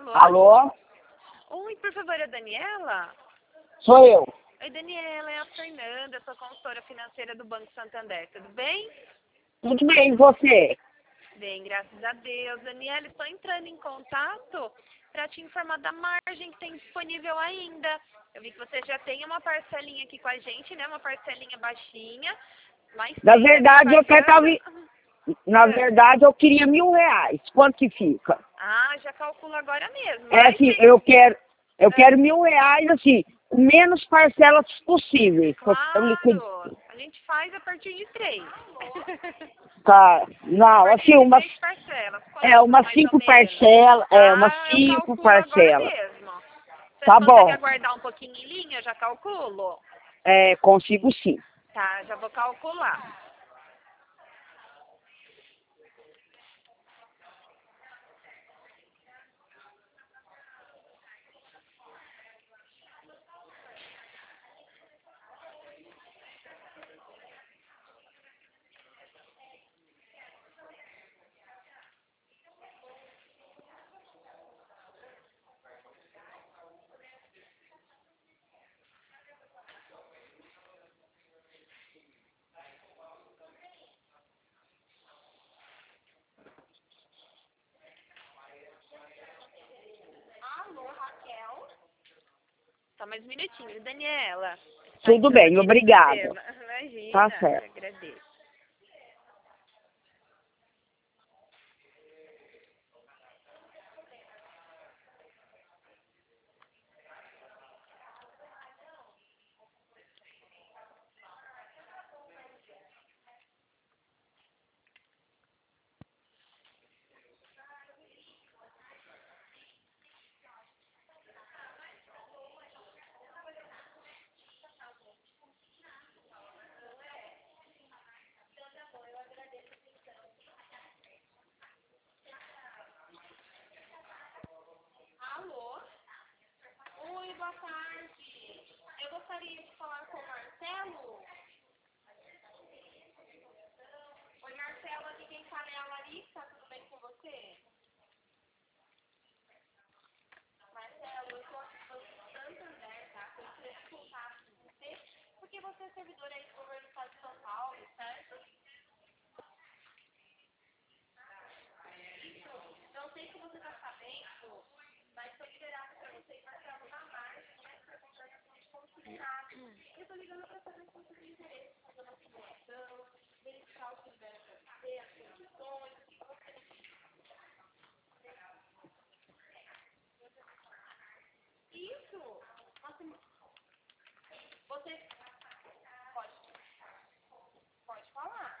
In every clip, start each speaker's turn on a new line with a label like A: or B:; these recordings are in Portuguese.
A: Alô?
B: Alô?
A: Oi, por favor, é a Daniela?
B: Sou eu.
A: Oi, Daniela, é a Fernanda, sou consultora financeira do Banco Santander, tudo bem?
B: Tudo bem, e você?
A: Bem, graças a Deus. Daniela, estou entrando em contato para te informar da margem que tem disponível ainda. Eu vi que você já tem uma parcelinha aqui com a gente, né? Uma parcelinha baixinha, mas
B: Na
A: tem
B: verdade, eu quero
A: parcela.
B: Na verdade, eu queria R$ 1.000. Quanto que fica?
A: Ah, já calculo agora mesmo.
B: É
A: Mas
B: assim,
A: tem...
B: eu quero R$ 1.000, assim, o menos parcelas possíveis.
A: Claro, a gente faz a partir de 3.
B: Tá, não, assim, umas,
A: 3 parcelas.
B: umas
A: Mais ou
B: 5
A: menos.
B: parcelas, umas
A: Ah, eu
B: 5
A: calculo agora
B: parcelas.
A: mesmo. Você
B: Tá
A: consegue
B: bom,
A: aguardar um pouquinho em linha? Eu já calculo?
B: consigo sim.
A: Tá, já vou calcular. Alô, Raquel? Só mais um minutinho, Daniela. Tá
B: Tudo
A: entrando
B: bem,
A: aqui no
B: obrigada.
A: sistema.
B: Tá
A: Imagina, eu
B: certo.
A: agradeço. Alô? Oi, boa tarde. Eu gostaria de falar com o Marcelo. Oi, Marcelo, aqui quem fala é a Larissa, tudo bem com você? Marcelo, eu estou aqui do Santander, tá? Eu queria contato com você, porque você é servidor aí do governo do estado de São Paulo, certo? Não sei se você está sabendo, mas foi liberado para vocês marcando uma margem, né, para contratação de consignado. Eu estou ligando para saber se você tem interesse em fazer uma simulação, verificar o que tiver para você, as condições, o que você... Isso! Você pode falar.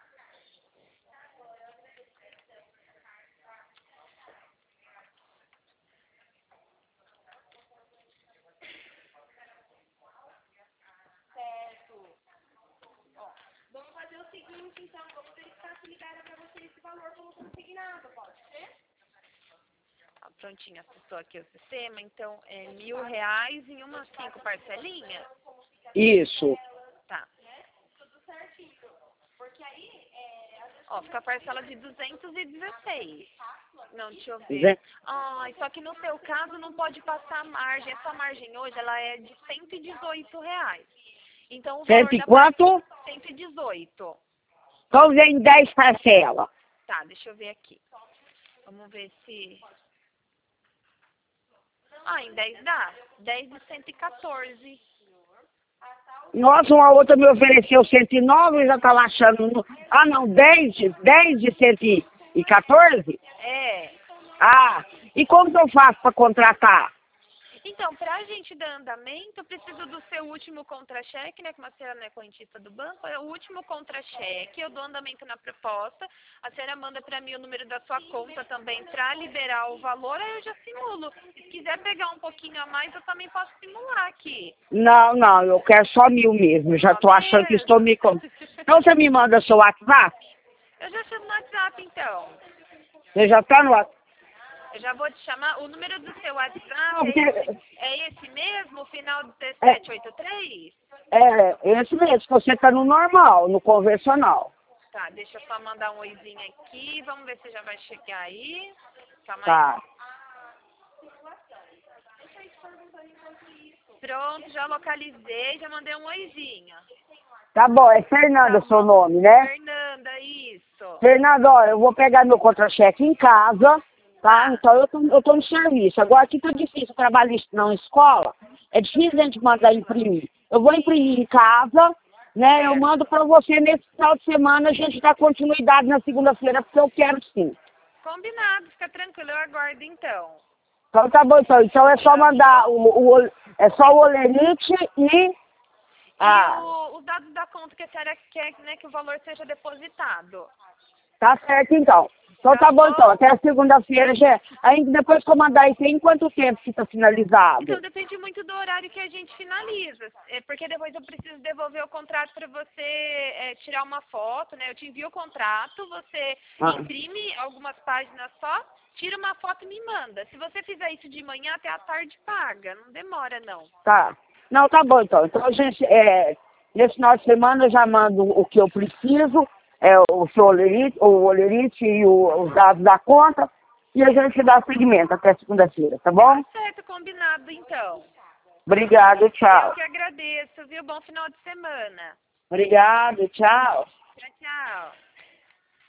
A: Certo. Ó, vamos fazer o seguinte, então, vamos verificar se libera para você esse valor como consignado, pode ser? Prontinho, acessou aqui o sistema, então é R$ 1.000 em umas 5 parcelinhas?
B: Isso.
A: Tá. Tudo certinho. Porque aí, ó, fica a parcela de 216. Não, deixa eu ver. Ai, só que no seu caso não pode passar a margem. Essa margem hoje, ela é de R$ 118. Então o valor
B: Cento e
A: da
B: quanto?
A: 118.
B: Então vem 10 parcelas.
A: Tá, deixa eu ver aqui. Vamos ver se... Ah, em 10 dá. 10 de 114.
B: Nossa, uma outra me ofereceu 109, já estava achando... Ah, não, 10 de 114?
A: É.
B: Ah, e como que eu faço para contratar?
A: Então, para a gente dar andamento, eu preciso do seu último contra-cheque, né? Como a senhora não é correntista do banco, é o último contra-cheque, eu dou andamento na proposta, a senhora manda para mim o número da sua conta também para liberar o valor, aí eu já simulo. Se quiser pegar um pouquinho a mais, eu também posso simular aqui.
B: Não, eu quero só 1.000 mesmo. Já
A: Só
B: estou achando que estou me...
A: mesmo?
B: Então você me manda seu WhatsApp?
A: Eu já chamo no WhatsApp, então.
B: Você já está no WhatsApp?
A: Eu já vou te chamar. O número do seu
B: Não,
A: WhatsApp
B: porque...
A: é esse mesmo, o final do
B: É,
A: 1783?
B: esse mesmo, você está no normal, no convencional.
A: Tá, deixa eu só mandar um oizinho aqui. Vamos ver se já vai chegar aí. Calma aí.
B: Tá.
A: Pronto, já localizei, já mandei um oizinho.
B: Tá bom, é Fernanda o seu nome, né?
A: Fernanda, isso.
B: Fernanda, olha, eu vou pegar meu contra-cheque em casa, tá? Então eu tô no serviço. Agora aqui tá difícil, trabalhar na escola, é difícil a gente mandar imprimir. Eu vou imprimir em casa, né? Eu mando pra você nesse final de semana, a gente dá continuidade na segunda-feira, porque eu quero sim.
A: Combinado, fica tranquilo, eu aguardo então.
B: Então tá bom, então. Então é só mandar é só o olerite e
A: Os dados da conta que a senhora quer, né, que o valor seja depositado.
B: tá certo então. Então tá bom então, até a segunda-feira já. Aí depois que eu mandar isso, em quanto tempo fica finalizado?
A: Então depende muito do horário que a gente finaliza, porque depois eu preciso devolver o contrato para você tirar uma foto, né? Eu te envio o contrato, você imprime algumas páginas só, tira uma foto e me manda. Se você fizer isso de manhã, até a tarde paga, não demora não.
B: Tá. Não, tá bom então. Então a gente, nesse final de semana eu já mando o que eu preciso, o seu olerite e os dados da conta, e a gente dá seguimento até segunda-feira, tá bom?
A: Tá certo, combinado então.
B: Obrigado, tchau.
A: Eu que agradeço, viu? Bom final de semana.
B: Obrigado, tchau.
A: Tchau, tchau.